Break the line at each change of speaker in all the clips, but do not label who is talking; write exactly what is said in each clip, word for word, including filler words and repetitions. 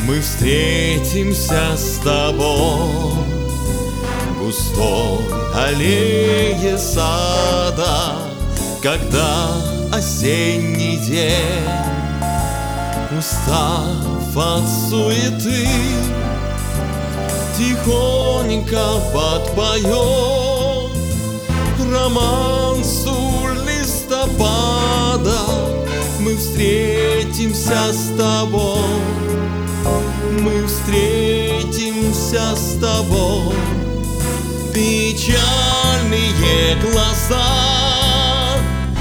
Мы встретимся с тобой в густой аллее сада, когда осенний день, устав от суеты, тихонько подпоет романсу листопада. Мы встретимся с тобой, мы встретимся с тобой. Печальные глаза,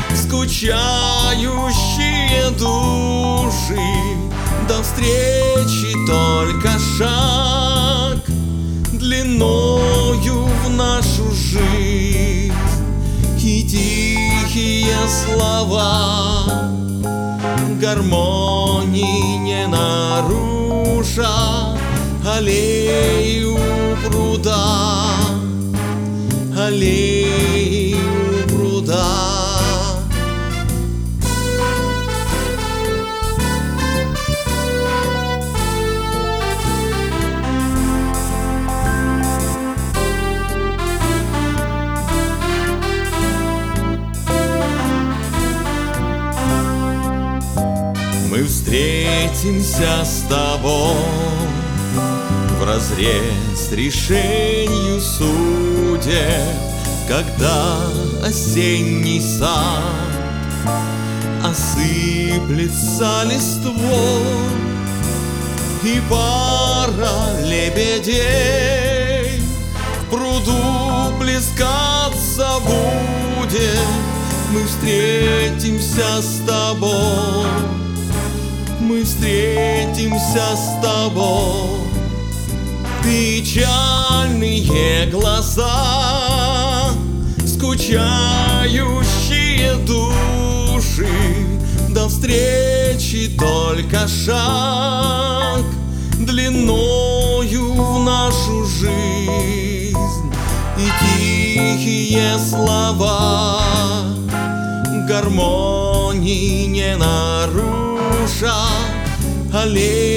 скучающие души, до встречи только шаг длиною в нашу жизнь. И тихие слова гармонии не нарушат аллею пруда, аллею пруда. Мы встретимся с тобой вразрез решению судеб, когда осенний сад осыплется листвой, и пара лебедей в пруду плескаться будет. Мы встретимся с тобой, мы встретимся с тобой. Печальные глаза, скучающие души, до встречи только шаг длиною в нашу жизнь. И тихие слова гармонии не нарушат аллею